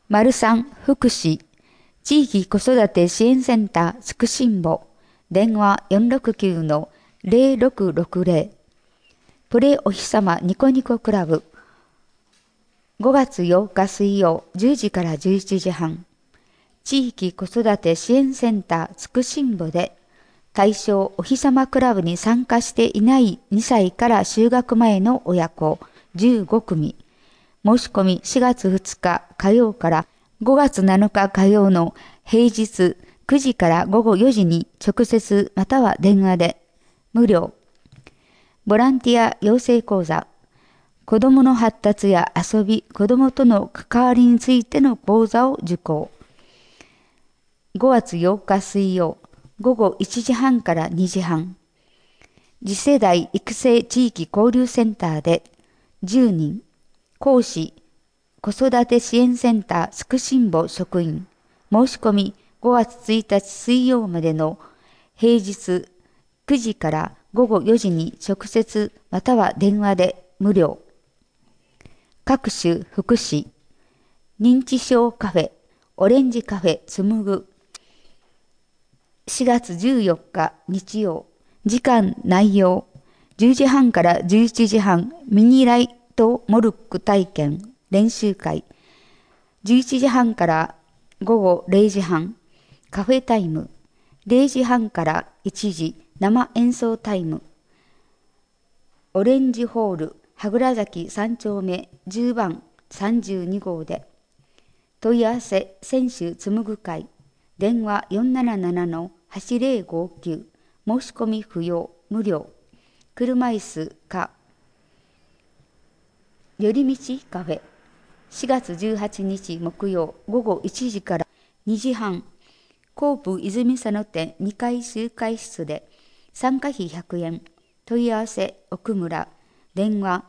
03福祉地域子育て支援センターつくしんぼ電話469-0660プレお日様ニコニコクラブ5月8日水曜10時から11時半地域子育て支援センターつくしんぼで対象お日様クラブに参加していない2歳から就学前の親子15組申し込み4月2日火曜から5月7日火曜の平日9時から午後4時に直接または電話で無料。ボランティア養成講座。子どもの発達や遊び、子どもとの関わりについての講座を受講。5月8日水曜午後1時半から2時半。次世代育成地域交流センターで10人。講師、子育て支援センターつくしんぼ職員、申し込み5月1日水曜までの平日9時から午後4時に直接または電話で無料。各種福祉、認知症カフェ、オレンジカフェつむぐ。4月14日日曜、時間内容、10時半から11時半ミニライトモルック体験練習会11時半から午後0時半カフェタイム0時半から1時生演奏タイムオレンジホール羽倉崎3丁目10番32号で問い合わせ選手つむぐ会電話477-8059申し込み不要無料車椅子か寄り道カフェ4月18日木曜午後1時から2時半コープ泉佐野店2階集会室で参加費100円問い合わせ奥村電話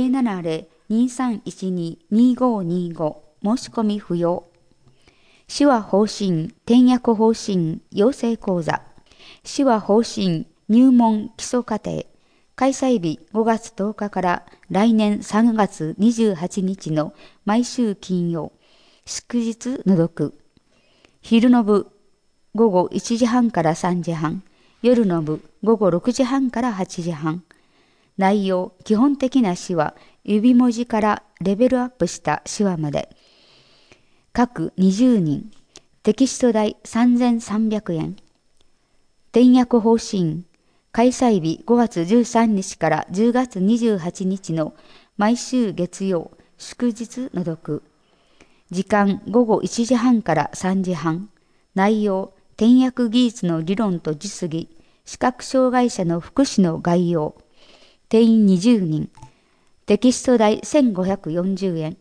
070-2312-2525申し込み不要手話方針転訳方針養成講座手話方針入門基礎課程開催日5月10日から来年3月28日の毎週金曜、祝日除く。昼の部午後1時半から3時半、夜の部午後6時半から8時半。内容、基本的な手話、指文字からレベルアップした手話まで。各20人、テキスト代3300円。転訳方針、開催日5月13日から10月28日の毎週月曜、祝日除く。時間午後1時半から3時半。内容、転訳技術の理論と実技、視覚障害者の福祉の概要。定員20人。テキスト代1540円。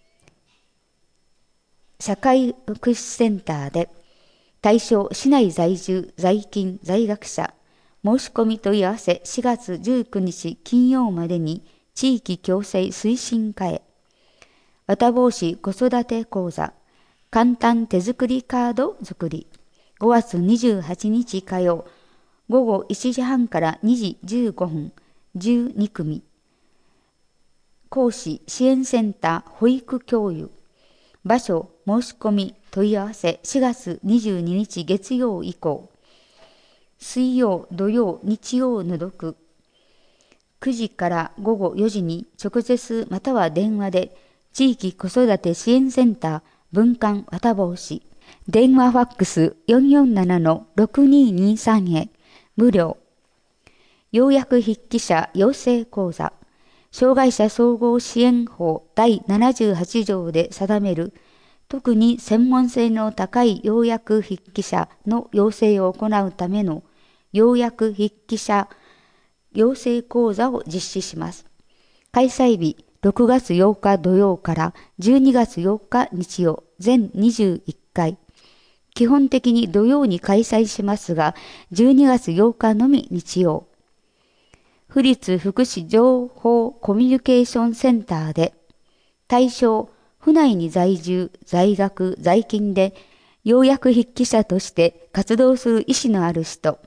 社会福祉センターで、対象市内在住、在勤、在学者、申し込み問い合わせ4月19日金曜までに地域共生推進課へ。綿帽子子育て講座、簡単手作りカード作り。5月28日火曜、午後1時半から2時15分、12組。講師支援センター保育教諭。場所申し込み問い合わせ4月22日月曜以降。水曜、土曜、日曜除く。9時から午後4時に直接または電話で地域子育て支援センター分館綿帽子電話ファックス447-6223へ無料。要約筆記者養成講座障害者総合支援法第78条で定める特に専門性の高い要約筆記者の養成を行うための要約筆記者養成講座を実施します。開催日6月8日土曜から12月8日日曜全21回。基本的に土曜に開催しますが、12月8日のみ日曜。府立福祉情報コミュニケーションセンターで、対象、府内に在住、在学、在勤で、要約筆記者として活動する意思のある人。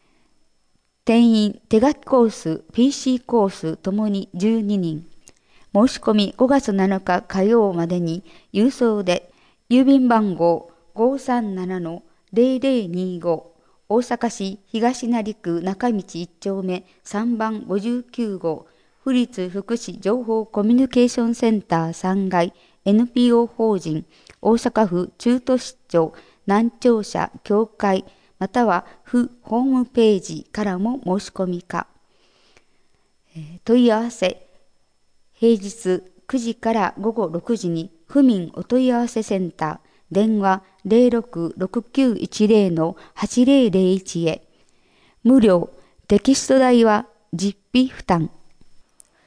定員、手書きコース、PC コースともに12人。申申し込み5月7日火曜までに郵送で、郵便番号537-0025、大阪市東成区中道1丁目3番59号、府立福祉情報コミュニケーションセンター3階 NPO 法人大阪府中都市長南庁舎協会または府ホームページからも申し込みか。問い合わせ、平日9時から午後6時に府民お問い合わせセンター、電話066910-8001へ。無料、テキスト代は実費負担。